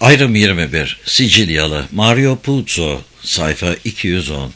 Ayrım 21. Sicilyalı Mario Puzo. Sayfa 210.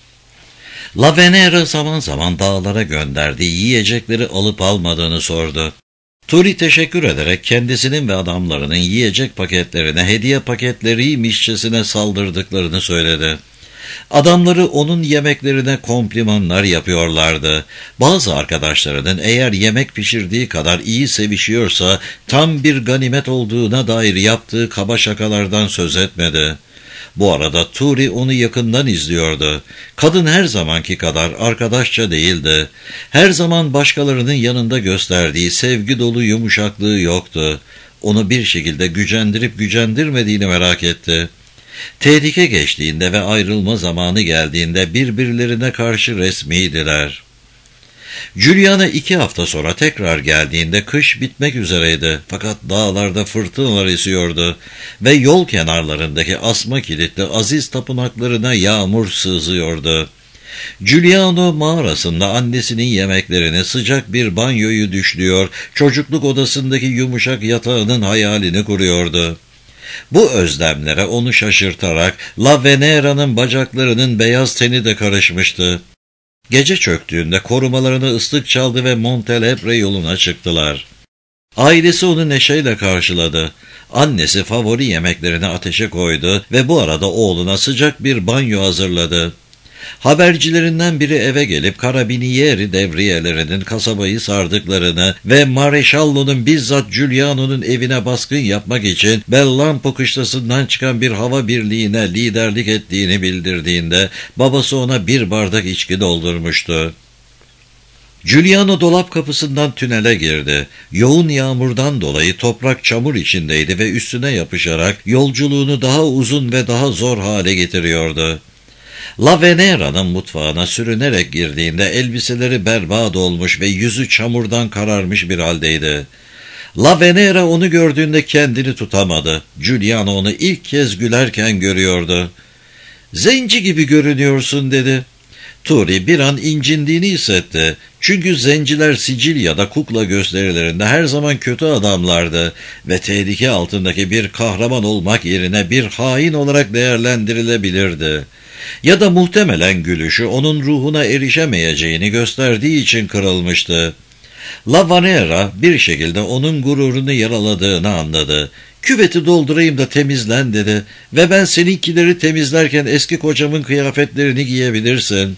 La Venera zaman zaman dağlara gönderdiği yiyecekleri alıp almadığını sordu. Turi teşekkür ederek kendisinin ve adamlarının yiyecek paketlerine hediye paketleriymişçesine saldırdıklarını söyledi. Adamları onun yemeklerine komplimanlar yapıyorlardı. Bazı arkadaşlarının eğer yemek pişirdiği kadar iyi sevişiyorsa tam bir ganimet olduğuna dair yaptığı kaba şakalardan söz etmedi. Bu arada Turi onu yakından izliyordu. Kadın her zamanki kadar arkadaşça değildi. Her zaman başkalarının yanında gösterdiği sevgi dolu yumuşaklığı yoktu. Onu bir şekilde gücendirip gücendirmediğini merak etti. Tehlike geçtiğinde ve ayrılma zamanı geldiğinde birbirlerine karşı resmiydiler. Juliana 2 hafta sonra tekrar geldiğinde kış bitmek üzereydi. Fakat dağlarda fırtınalar esiyordu ve yol kenarlarındaki asma kilitli aziz tapınaklarına yağmur sızıyordu. Giuliano mağarasında annesinin yemeklerini, sıcak bir banyoyu düşlüyor, çocukluk odasındaki yumuşak yatağının hayalini kuruyordu. Bu özlemlere onu şaşırtarak La Venera'nın bacaklarının beyaz teni de karışmıştı. Gece çöktüğünde korumalarını ıslık çaldı ve Montelebre yoluna çıktılar. Ailesi onu neşeyle karşıladı. Annesi favori yemeklerini ateşe koydu ve bu arada oğluna sıcak bir banyo hazırladı. Habercilerinden biri eve gelip Carabinieri devriyelerinin kasabayı sardıklarını ve Mareşallo'nun bizzat Giuliano'nun evine baskın yapmak için Bellampo kışlasından çıkan bir hava birliğine liderlik ettiğini bildirdiğinde babası ona bir bardak içki doldurmuştu. Giuliano dolap kapısından tünele girdi. Yoğun yağmurdan dolayı toprak çamur içindeydi ve üstüne yapışarak yolculuğunu daha uzun ve daha zor hale getiriyordu. La Venera'nın mutfağına sürünerek girdiğinde elbiseleri berbat olmuş ve yüzü çamurdan kararmış bir haldeydi. La Venera onu gördüğünde kendini tutamadı. Giuliano onu ilk kez gülerken görüyordu. "Zenci gibi görünüyorsun," dedi. Turi bir an incindiğini hissetti. Çünkü zenciler Sicilya'da kukla gösterilerinde her zaman kötü adamlardı ve tehlike altındaki bir kahraman olmak yerine bir hain olarak değerlendirilebilirdi. Ya da muhtemelen gülüşü onun ruhuna erişemeyeceğini gösterdiği için kırılmıştı. La Venera bir şekilde onun gururunu yaraladığını anladı. "Küveti doldurayım da temizlen," dedi. "Ve ben seninkileri temizlerken eski kocamın kıyafetlerini giyebilirsin."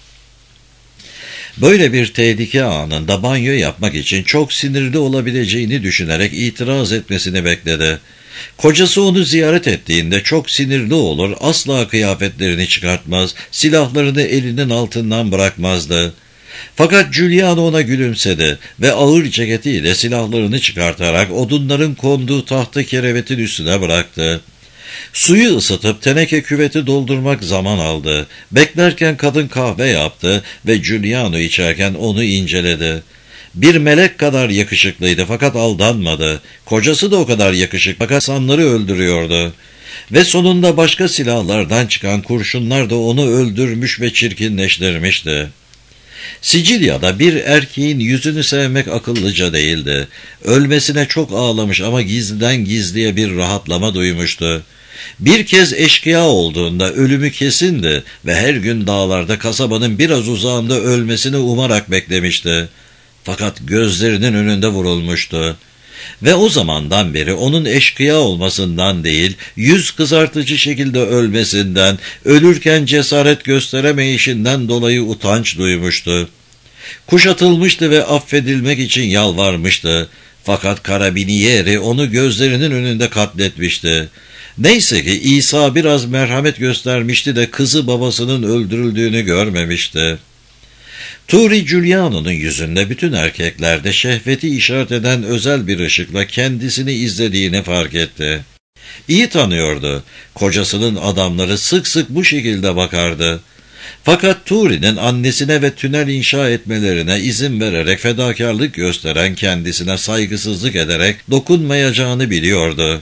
Böyle bir tehlike anında banyo yapmak için çok sinirli olabileceğini düşünerek itiraz etmesini bekledi. Kocası onu ziyaret ettiğinde çok sinirli olur, asla kıyafetlerini çıkartmaz, silahlarını elinin altından bırakmazdı. Fakat Giuliano ona gülümsedi ve ağır ceketiyle silahlarını çıkartarak odunların konduğu tahta kerevetin üstüne bıraktı. Suyu ısıtıp teneke küveti doldurmak zaman aldı. Beklerken kadın kahve yaptı ve Giuliano içerken onu inceledi. Bir melek kadar yakışıklıydı fakat aldanmadı. Kocası da o kadar yakışıklı fakat insanları öldürüyordu. Ve sonunda başka silahlardan çıkan kurşunlar da onu öldürmüş ve çirkinleştirmişti. Sicilya'da bir erkeğin yüzünü sevmek akıllıca değildi. Ölmesine çok ağlamış ama gizliden gizliye bir rahatlama duymuştu. Bir kez eşkıya olduğunda ölümü kesindi ve her gün dağlarda kasabanın biraz uzağında ölmesini umarak beklemişti. Fakat gözlerinin önünde vurulmuştu. Ve o zamandan beri onun eşkıya olmasından değil, yüz kızartıcı şekilde ölmesinden, ölürken cesaret gösteremeyişinden dolayı utanç duymuştu. Kuşatılmıştı ve affedilmek için yalvarmıştı. Fakat Carabinieri onu gözlerinin önünde katletmişti. Neyse ki İsa biraz merhamet göstermişti de kızı babasının öldürüldüğünü görmemişti. Turi Giuliano'nun yüzünde bütün erkeklerde şehveti işaret eden özel bir ışıkla kendisini izlediğini fark etti. İyi tanıyordu. Kocasının adamları sık sık bu şekilde bakardı. Fakat Turi'nin annesine ve tünel inşa etmelerine izin vererek fedakarlık gösteren kendisine saygısızlık ederek dokunmayacağını biliyordu.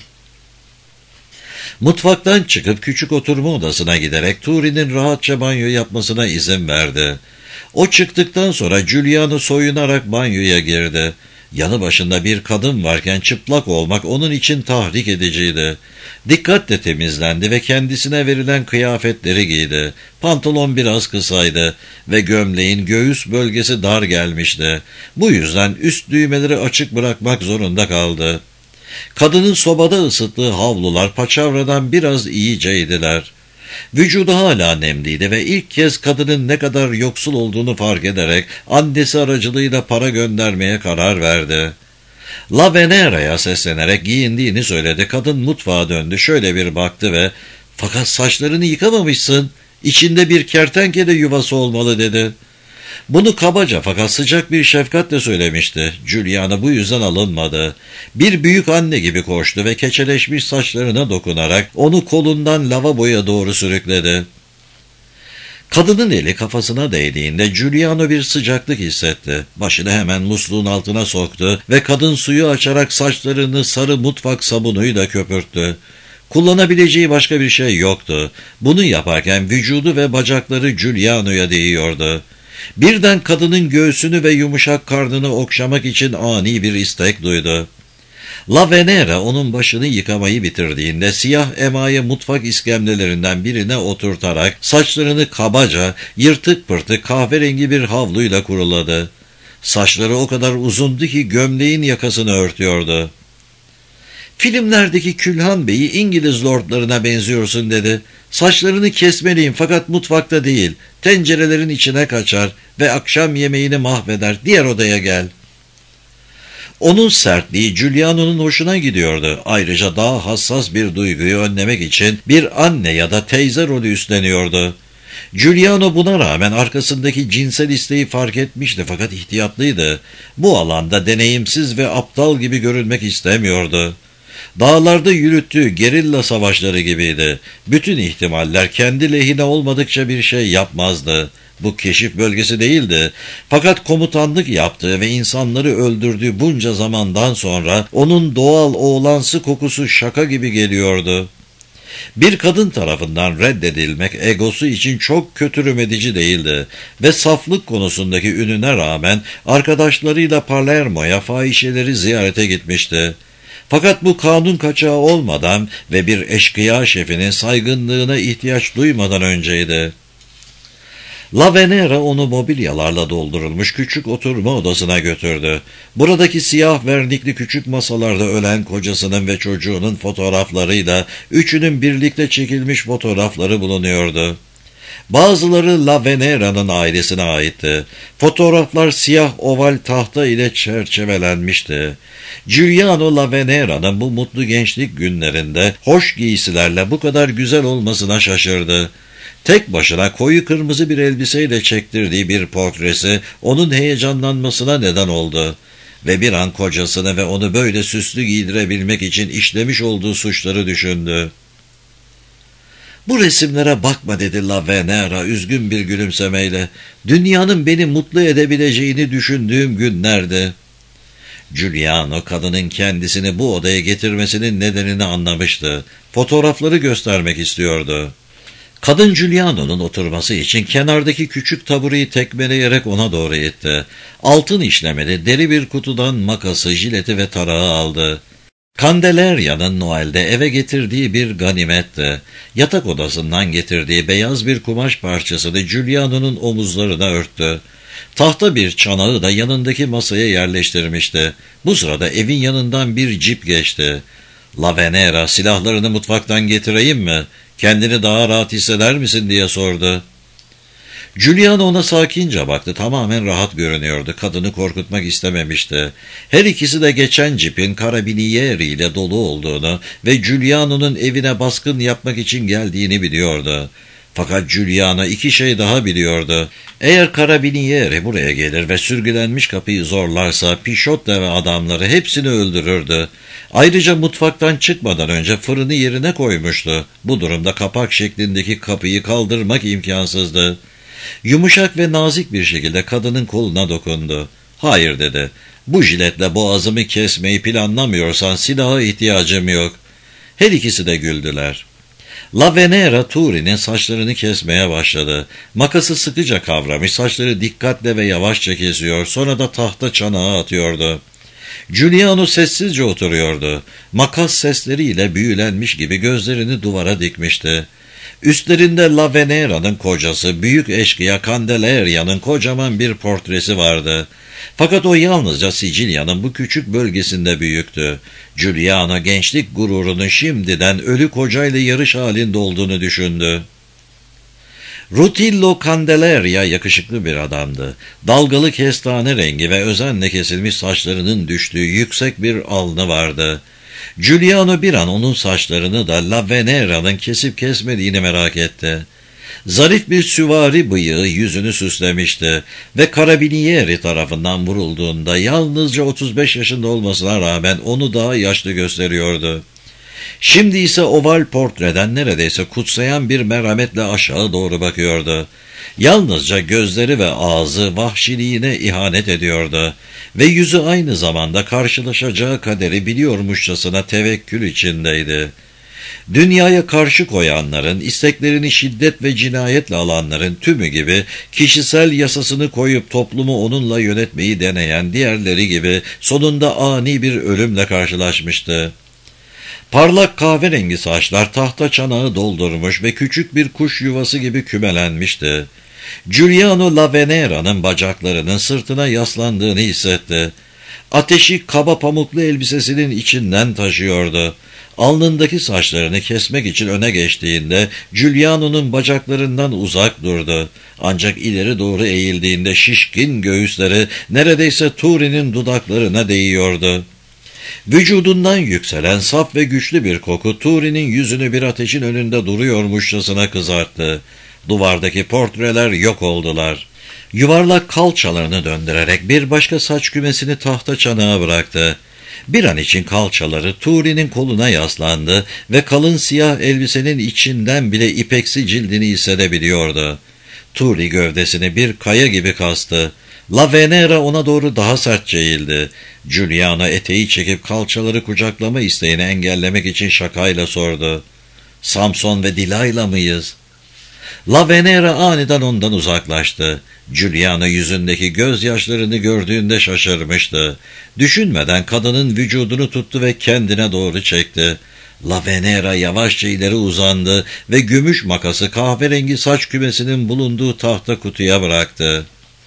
Mutfaktan çıkıp küçük oturma odasına giderek Turi'nin rahatça banyo yapmasına izin verdi. O çıktıktan sonra Giuliano soyunarak banyoya girdi. Yanı başında bir kadın varken çıplak olmak onun için tahrik ediciydi. Dikkatle temizlendi ve kendisine verilen kıyafetleri giydi. Pantolon biraz kısaydı ve gömleğin göğüs bölgesi dar gelmişti. Bu yüzden üst düğmeleri açık bırakmak zorunda kaldı. Kadının sobada ısıttığı havlular paçavradan biraz iyiceydiler. Vücudu hala nemliydi ve ilk kez kadının ne kadar yoksul olduğunu fark ederek annesi aracılığıyla para göndermeye karar verdi. La Venera'ya seslenerek giyindiğini söyledi. Kadın mutfağa döndü, şöyle bir baktı ve "Fakat saçlarını yıkamamışsın, içinde bir kertenkele yuvası olmalı" dedi. Bunu kabaca fakat sıcak bir şefkatle söylemişti. Juliana bu yüzden alınmadı. Bir büyük anne gibi koştu ve keçeleşmiş saçlarına dokunarak onu kolundan lavaboya doğru sürükledi. Kadının eli kafasına değdiğinde Giuliano bir sıcaklık hissetti. Başını hemen musluğun altına soktu ve kadın suyu açarak saçlarını sarı mutfak sabunuyla köpürttü. Kullanabileceği başka bir şey yoktu. Bunu yaparken vücudu ve bacakları Giuliano'ya değiyordu. Birden kadının göğsünü ve yumuşak karnını okşamak için ani bir istek duydu. La Venera onun başını yıkamayı bitirdiğinde siyah emaye mutfak iskemlelerinden birine oturtarak saçlarını kabaca, yırtık pırtık kahverengi bir havluyla kuruladı. Saçları o kadar uzundu ki gömleğin yakasını örtüyordu. "Filmlerdeki Külhan Bey'i İngiliz lordlarına benziyorsun" dedi. "Saçlarını kesmeliyim fakat mutfakta değil. Tencerelerin içine kaçar ve akşam yemeğini mahveder. Diğer odaya gel." Onun sertliği Giuliano'nun hoşuna gidiyordu. Ayrıca daha hassas bir duyguyu önlemek için bir anne ya da teyze rolü üstleniyordu. Giuliano buna rağmen arkasındaki cinsel isteği fark etmişti fakat ihtiyatlıydı. Bu alanda deneyimsiz ve aptal gibi görünmek istemiyordu. Dağlarda yürüttüğü gerilla savaşları gibiydi. Bütün ihtimaller kendi lehine olmadıkça bir şey yapmazdı. Bu keşif bölgesi değildi. Fakat komutanlık yaptığı ve insanları öldürdüğü bunca zamandan sonra onun doğal oğlansı kokusu şaka gibi geliyordu. Bir kadın tarafından reddedilmek egosu için çok kötürüm edici değildi ve saflık konusundaki ününe rağmen arkadaşlarıyla Palermo'ya fahişeleri ziyarete gitmişti. Fakat bu kanun kaçağı olmadan ve bir eşkıya şefinin saygınlığına ihtiyaç duymadan önceydi. La Venera onu mobilyalarla doldurulmuş küçük oturma odasına götürdü. Buradaki siyah vernikli küçük masalarda ölen kocasının ve çocuğunun fotoğraflarıyla üçünün birlikte çekilmiş fotoğrafları bulunuyordu. Bazıları La Venera'nın ailesine aitti. Fotoğraflar siyah oval tahta ile çerçevelenmişti. Giuliano La Venera'nın bu mutlu gençlik günlerinde hoş giysilerle bu kadar güzel olmasına şaşırdı. Tek başına koyu kırmızı bir elbiseyle çektirdiği bir portresi onun heyecanlanmasına neden oldu. Ve bir an kocasını ve onu böyle süslü giydirebilmek için işlemiş olduğu suçları düşündü. "Bu resimlere bakma" dedi La Venera üzgün bir gülümsemeyle. "Dünyanın beni mutlu edebileceğini düşündüğüm günlerdi." Giuliano kadının kendisini bu odaya getirmesinin nedenini anlamıştı. Fotoğrafları göstermek istiyordu. Kadın Giuliano'nun oturması için kenardaki küçük tabureyi tekmeleyerek ona doğru itti. Altın işlemeli deri bir kutudan makası, jileti ve tarağı aldı. Candelaria'nın Noel'de eve getirdiği bir ganimetti. Yatak odasından getirdiği beyaz bir kumaş parçasını Giuliano'nun omuzlarına örttü. Tahta bir çanağı da yanındaki masaya yerleştirmişti. Bu sırada evin yanından bir cip geçti. La Venera, "Silahlarını mutfaktan getireyim mi? Kendini daha rahat hisseder misin?" diye sordu. Giuliano ona sakince baktı. Tamamen rahat görünüyordu. Kadını korkutmak istememişti. Her ikisi de geçen cipin karabinieri ile dolu olduğunu ve Giuliano'nun evine baskın yapmak için geldiğini biliyordu. Fakat Giuliano iki şey daha biliyordu. Eğer karabinieri buraya gelir ve sürgülenmiş kapıyı zorlarsa Pisciotta ve adamları hepsini öldürürdü. Ayrıca mutfaktan çıkmadan önce fırını yerine koymuştu. Bu durumda kapak şeklindeki kapıyı kaldırmak imkansızdı. Yumuşak ve nazik bir şekilde kadının koluna dokundu. "Hayır" dedi. "Bu jiletle boğazımı kesmeyi planlamıyorsan silaha ihtiyacım yok." Her ikisi de güldüler. La Venera Turi'nin saçlarını kesmeye başladı. Makası sıkıca kavramış, saçları dikkatle ve yavaşça kesiyor, sonra da tahta çanağa atıyordu. Giuliano sessizce oturuyordu. Makas sesleriyle büyülenmiş gibi gözlerini duvara dikmişti. Üstlerinde Lavenera'nın kocası, büyük eşkıya Candelaria'nın kocaman bir portresi vardı. Fakat o yalnızca Sicilya'nın bu küçük bölgesinde büyüktü. Giuliano gençlik gururunun şimdiden ölü kocayla yarış halinde olduğunu düşündü. Rutillo Candelaria yakışıklı bir adamdı. Dalgalı kestane rengi ve özenle kesilmiş saçlarının düştüğü yüksek bir alnı vardı. Giuliano bir an onun saçlarını da Lavenera'nın kesip kesmediğini merak etti. Zarif bir süvari bıyığı yüzünü süslemişti ve Carabinieri tarafından vurulduğunda yalnızca 35 yaşında olmasına rağmen onu daha yaşlı gösteriyordu. Şimdi ise oval portreden neredeyse kutsayan bir merhametle aşağı doğru bakıyordu. Yalnızca gözleri ve ağzı vahşiliğine ihanet ediyordu ve yüzü aynı zamanda karşılaşacağı kaderi biliyormuşçasına tevekkül içindeydi. Dünyaya karşı koyanların, isteklerini şiddet ve cinayetle alanların tümü gibi kişisel yasasını koyup toplumu onunla yönetmeyi deneyen diğerleri gibi sonunda ani bir ölümle karşılaşmıştı. Parlak kahverengi saçlar tahta çanağı doldurmuş ve küçük bir kuş yuvası gibi kümelenmişti. Giuliano Lavenera'nın bacaklarının sırtına yaslandığını hissetti. Ateşi kaba pamuklu elbisesinin içinden taşıyordu. Alnındaki saçlarını kesmek için öne geçtiğinde Giuliano'nun bacaklarından uzak durdu. Ancak ileri doğru eğildiğinde şişkin göğüsleri neredeyse Turi'nin dudaklarına değiyordu. Vücudundan yükselen saf ve güçlü bir koku Turi'nin yüzünü bir ateşin önünde duruyormuşçasına kızarttı. Duvardaki portreler yok oldular. Yuvarlak kalçalarını döndürerek bir başka saç kümesini tahta çanağa bıraktı. Bir an için kalçaları Turi'nin koluna yaslandı ve kalın siyah elbisenin içinden bile ipeksi cildini hissedebiliyordu. Turi gövdesini bir kaya gibi kastı. Lavenera ona doğru daha sertçe eğildi. Giuliano eteği çekip kalçaları kucaklama isteğini engellemek için şakayla sordu. "Samson ve Dilayla mıyız?" Lavenera aniden ondan uzaklaştı. Giuliano yüzündeki gözyaşlarını gördüğünde şaşırmıştı. Düşünmeden kadının vücudunu tuttu ve kendine doğru çekti. Lavenera yavaşça ileri uzandı ve gümüş makası kahverengi saç kümesinin bulunduğu tahta kutuya bıraktı.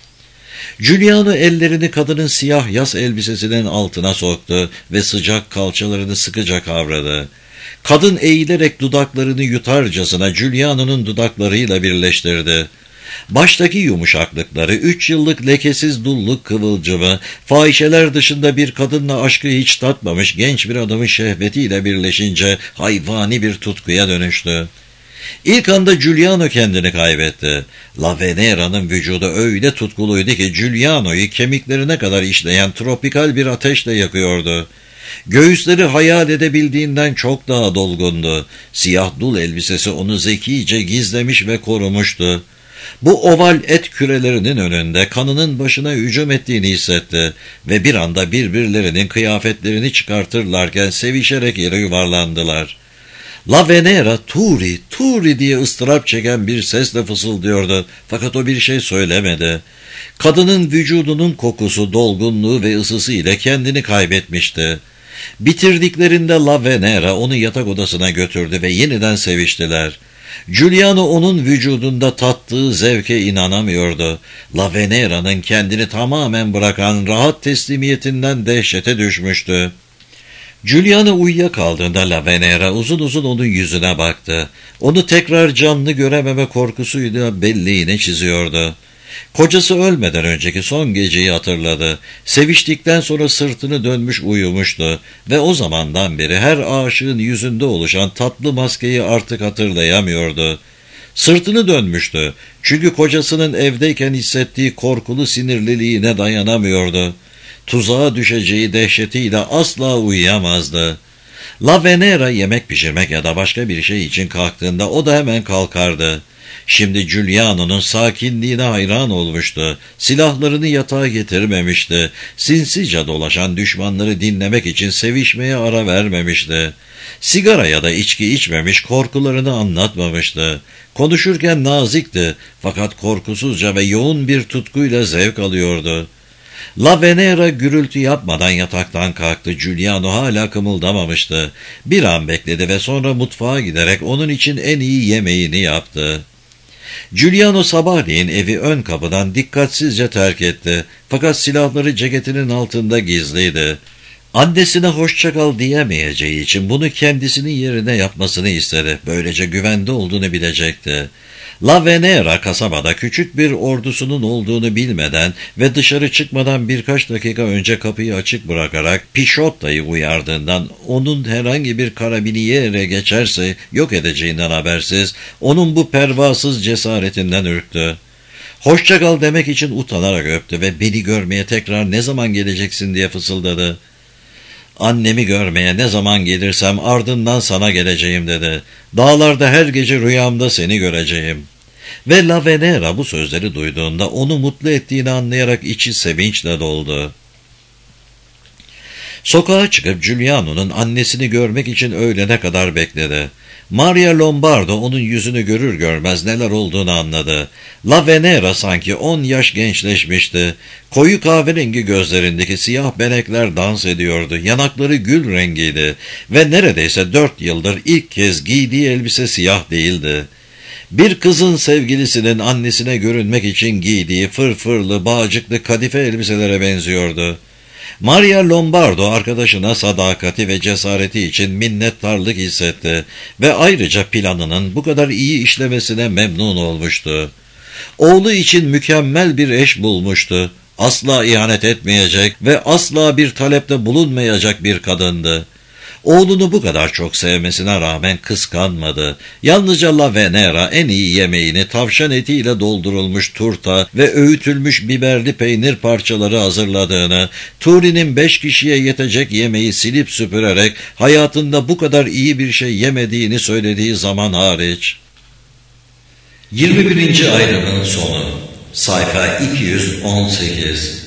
Giuliano ellerini kadının siyah yas elbisesinin altına soktu ve sıcak kalçalarını sıkıca kavradı. Kadın eğilerek dudaklarını yutarcasına Giuliano'nun dudaklarıyla birleştirdi. Baştaki yumuşaklıkları, 3 yıllık lekesiz dulluk kıvılcımı, fahişeler dışında bir kadınla aşkı hiç tatmamış genç bir adamın şehvetiyle birleşince hayvani bir tutkuya dönüştü. İlk anda Giuliano kendini kaybetti. Lavenera'nın vücudu öyle tutkuluydu ki Giuliano'yu kemiklerine kadar işleyen tropikal bir ateşle yakıyordu. Göğüsleri hayal edebildiğinden çok daha dolgundu. Siyah dul elbisesi onu zekice gizlemiş ve korumuştu. Bu oval et kürelerinin önünde kanının başına hücum ettiğini hissetti ve bir anda birbirlerinin kıyafetlerini çıkartırlarken sevişerek yere yuvarlandılar. Lavenera "Turi, Turi" diye ıstırap çeken bir sesle fısıldıyordu fakat o bir şey söylemedi. Kadının vücudunun kokusu, dolgunluğu ve ısısı ile kendini kaybetmişti. Bitirdiklerinde Lavenera onu yatak odasına götürdü ve yeniden seviştiler. Giuliano onun vücudunda tattığı zevke inanamıyordu. Lavenera'nın kendini tamamen bırakan rahat teslimiyetinden dehşete düşmüştü. Giuliano uyuyakaldığında Lavenera uzun uzun onun yüzüne baktı. Onu tekrar canlı görememe korkusuyla belleğine çiziyordu. Kocası ölmeden önceki son geceyi hatırladı. Seviştikten sonra sırtını dönmüş uyumuştu ve o zamandan beri her aşığın yüzünde oluşan tatlı maskeyi artık hatırlayamıyordu. Sırtını dönmüştü çünkü kocasının evdeyken hissettiği korkulu sinirliliğine dayanamıyordu. Tuzağa düşeceği dehşetiyle asla uyuyamazdı. Lavenera yemek pişirmek ya da başka bir şey için kalktığında o da hemen kalkardı. Şimdi Giuliano'nun sakinliğine hayran olmuştu. Silahlarını yatağa getirmemişti. Sinsice dolaşan düşmanları dinlemek için sevişmeye ara vermemişti. Sigara ya da içki içmemiş, korkularını anlatmamıştı. Konuşurken nazikti fakat korkusuzca ve yoğun bir tutkuyla zevk alıyordu. La Venera gürültü yapmadan yataktan kalktı. Giuliano hala kımıldamamıştı. Bir an bekledi ve sonra mutfağa giderek onun için en iyi yemeğini yaptı. Giuliano sabahleyin evi ön kapıdan dikkatsizce terk etti. Fakat silahları ceketinin altında gizliydi. Annesine hoşça kal diyemeyeceği için bunu kendisinin yerine yapmasını istedi. Böylece güvende olduğunu bilecekti. La Venera kasabada küçük bir ordusunun olduğunu bilmeden ve dışarı çıkmadan birkaç dakika önce kapıyı açık bırakarak Pisciotta'yı uyardığından, onun herhangi bir karabiniere geçerse yok edeceğinden habersiz, onun bu pervasız cesaretinden ürktü. Hoşça kal demek için utanarak öptü ve beni görmeye tekrar ne zaman geleceksin diye fısıldadı. Annemi görmeye ne zaman gelirsem ardından sana geleceğim dedi. Dağlarda her gece rüyamda seni göreceğim. Ve La Venera bu sözleri duyduğunda onu mutlu ettiğini anlayarak içi sevinçle doldu. Sokağa çıkıp Giuliano'nun annesini görmek için öğlene kadar bekledi. Maria Lombardo onun yüzünü görür görmez neler olduğunu anladı. La Venera sanki 10 yaş gençleşmişti. Koyu kahverengi gözlerindeki siyah benekler dans ediyordu. Yanakları gül rengiydi ve neredeyse 4 yıldır ilk kez giydiği elbise siyah değildi. Bir kızın sevgilisinin annesine görünmek için giydiği fırfırlı, bağcıklı kadife elbiselere benziyordu. Maria Lombardo arkadaşına sadakati ve cesareti için minnettarlık hissetti ve ayrıca planının bu kadar iyi işlemesine memnun olmuştu. Oğlu için mükemmel bir eş bulmuştu. Asla ihanet etmeyecek ve asla bir talepte bulunmayacak bir kadındı. Oğlunu bu kadar çok sevmesine rağmen kıskanmadı. Yalnızca La Venera en iyi yemeğini tavşan etiyle doldurulmuş turta ve öğütülmüş biberli peynir parçaları hazırladığını, Turin'in 5 kişiye yetecek yemeği silip süpürerek hayatında bu kadar iyi bir şey yemediğini söylediği zaman hariç. 21. ayrımın sonu. Sayfa 218.